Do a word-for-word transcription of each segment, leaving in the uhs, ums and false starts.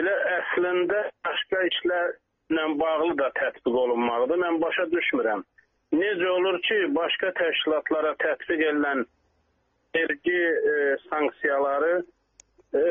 elə əslində başqa işlərlə bağlı da tətbiq olunmalıdır. Mən başa düşmürəm. Necə olur ki, başqa təşkilatlara tətbiq edilən vergi e, sanksiyaları e,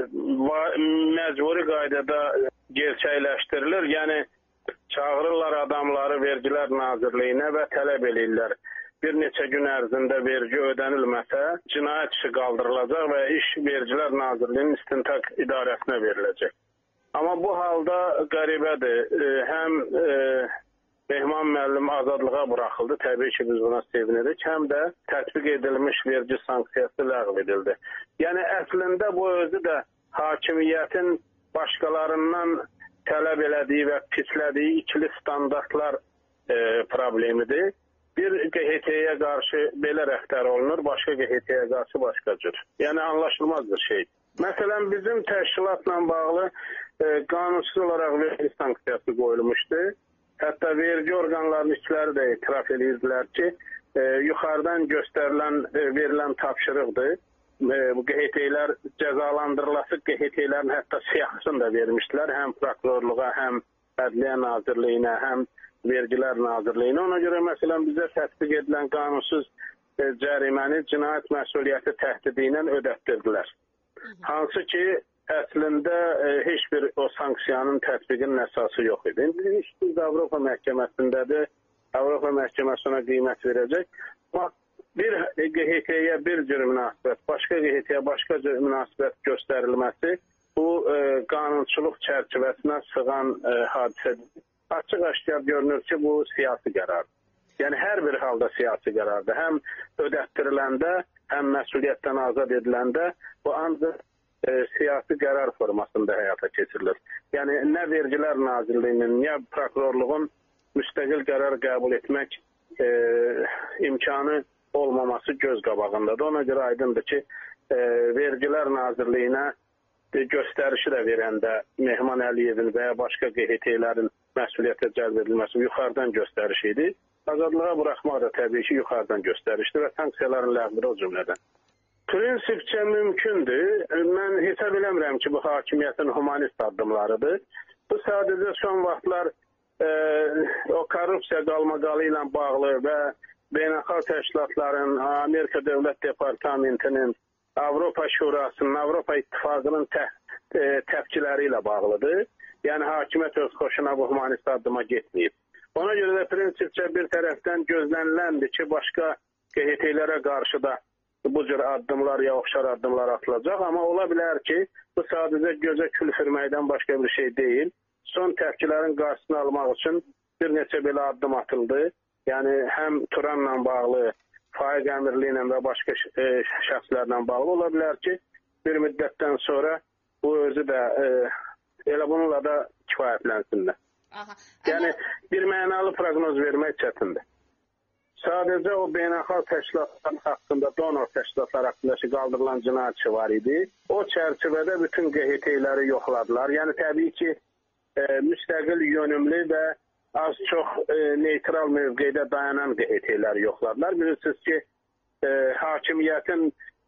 məcburi qaydada gerçəkləşdirilir. Yəni, çağırırlar adamları Vergilər Nazirliyinə və tələb edirlər. Bir neçə gün ərzində vergi ödənilməsə, cinayət işi qaldırılacaq və iş Vergilər Nazirliyinin İstintaq İdarəsinə veriləcək. Amma bu halda qəribədir. E, həm e, Mehman müəllim azadlığa buraxıldı, təbii ki, biz buna sevinirik, həm də tətbiq edilmiş vergi sanksiyası ləğv edildi. Yəni, əslində bu özü də hakimiyyətin başqalarından tələb elədiyi və pislədiyi ikili standartlar e, problemidir. Bir Q H T-yə qarşı belə rəftar olunur, başqa Q H T-yə qarşı başqa cür. Yəni, anlaşılmaz bir şey. Məsələn, bizim təşkilatla bağlı e, qanunsuz olaraq vergi sanksiyası qoyulmuşdu. Hətta vergi orqanlarının işçiləri də etiraf edirdilər ki, e, yuxarıdan göstərilən, e, verilən tapşırıqdır. E, bu Q H T-lər cəzalandırılası Q H T-lərin hətta siyahısını da vermişlər. Həm prokurorluğa, həm Ədliyyə Nazirliyinə, həm Vergilər Nazirliyinə. Ona görə, məsələn, bizə tətbiq edilən qanunsuz e, cəriməni cinayət məsuliyyəti təhdidi ilə ödətdirdilər. Hansı ki, əslində e, heç bir o sanksiyanın tətbiqinin əsası yox idi. İndi işimiz Avropa məhkəməsindədir. Avropa məhkəməsi ona qiymət verəcək. Amma bir Q H T-yə bir cür münasibət, başqa Q H T-yə başqa cür münasibət göstərilməsi bu e, qanunçuluq çərçivəsinə sığan e, hadisədir. Açıq-aşkar görünür ki, bu siyasi qərardır. Yəni, hər bir halda siyasi qərardır. Həm ödətdiriləndə, həm məsuliyyətdən azad ediləndə bu ancaq e, siyasi qərar formasında həyata keçirilir. Yəni, nə Vergilər Nazirliyinin, nə prokurorluğun müstəqil qərar qəbul etmək e, imkanı olmaması göz qabağındadır. Ona görə aydındır ki, e, Vergilər Nazirliyinə e, göstərişi də verəndə Mehman Əliyevin və ya başqa Q H T-lərin məsuliyyətə cəlb edilməsi yuxarıdan göstəriş idi. Azadlığa buraxmaq da təbii ki, yuxarıdan göstərişdir və sanksiyaların ləğvi o cümlədən. Prinsipcə mümkündür. Mən hesab eləmirəm ki, bu hakimiyyətin humanist addımlarıdır. Bu sadəcə son vaxtlar e, o korrupsiya qalmaqalı ilə bağlı və beynəlxalq təşkilatların, Amerika Dövlət Departamentinin, Avropa Şurasının, Avropa İttifaqının tə, e, təpkiləri ilə bağlıdır. Yəni, hakimiyyət öz xoşuna bu humanist addıma getməyib. Ona görə də prinsipcə bir tərəfdən gözləniləndir ki, başqa Q H T-lərə qarşı da bu cür addımlar ya oxşar addımlar atılacaq. Amma ola bilər ki, bu sadəcə gözə kül sürməkdən başqa bir şey deyil. Son təpkilərin qarşısını almaq üçün bir neçə belə addım atıldı. Yəni, həm Turanla bağlı, Faiq Əmirli ilə və başqa e, şəxslərlə bağlı ola bilər ki, bir müddətdən sonra bu özü də e, elə bununla da kifayətlənsinlər. Aha. Yəni, bir mənalı proqnoz vermək çətindir. Sadəcə o beynəlxalq təşkilatlar haqqında, donor təşkilatlar haqqında ki, qaldırılan cinayət işi var idi. O çərçivədə bütün Q H T-ləri yoxladılar. Yəni, təbii ki, e, müstəqil, yönümlü və az-çox e, neytral mövqedə dayanan Q H T-ləri yoxladılar. Bilirsiniz ki, e, hakimiyyətin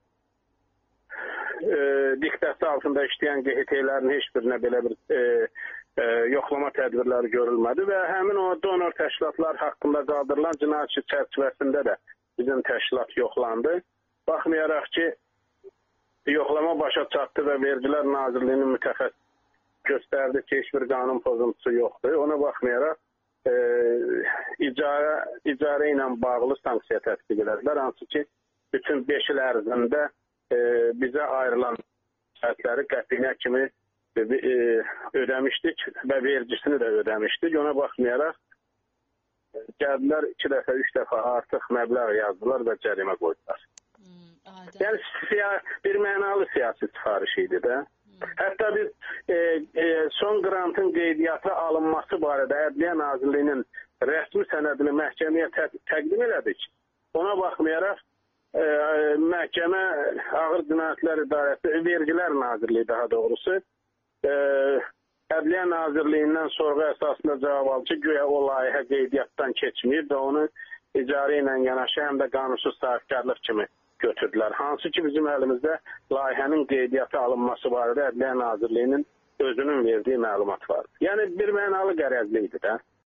e, diktəsi altında işləyən Q H T-lərin heç birinə belə bir e, e, yoxlama tədbirləri görülmədi və həmin o donor təşkilatlar haqqında qaldırılan cinayət işi çərçivəsində də bizim təşkilat yoxlandı. Baxmayaraq ki, yoxlama başa çatdı və Vergilər Nazirliyinin mütəxəssis göstərdi ki, heç bir qanun pozuntusu yoxdur. Ona baxmayaraq e, icarə, icarə ilə bağlı sanksiya tətbiq edildilər. Hansı ki, bütün beş il ərzində e, bizə ayrılan səhətləri qəpiyinə kimi e, e, ödəmişdik və vergisini də ödəmişdik. Ona baxmayaraq e, gəldilər iki dəfə, üç dəfə artıq məbləğ yazdılar və cərimə qoydular. Hmm, yəni, siya, bir mənalı siyasi sifariş idi də. Hətta biz e, e, son qrantın qeydiyyata alınması barədə Ədliyyə Nazirliyinin rəsmi sənədini məhkəməyə tə təqdim elədik. Ona baxmayaraq e, məhkəmə Ağır Cinayətlər İdarəsi, Vergilər Nazirliyi daha doğrusu e, Ədliyyə Nazirliyindən sorğu əsasında cavab aldı ki, güya o layihə qeydiyyatdan keçməyib və onu icarə ilə yanaşı həm də qanunsuz sahibkarlıq kimi götürdülər. Hansı ki, bizim əlimizdə layihənin qeydiyyata alınması barədə Ədliyyə Nazirliyinin özünün verdiyi məlumat var. Yəni bir mənalı qərəzli idi də.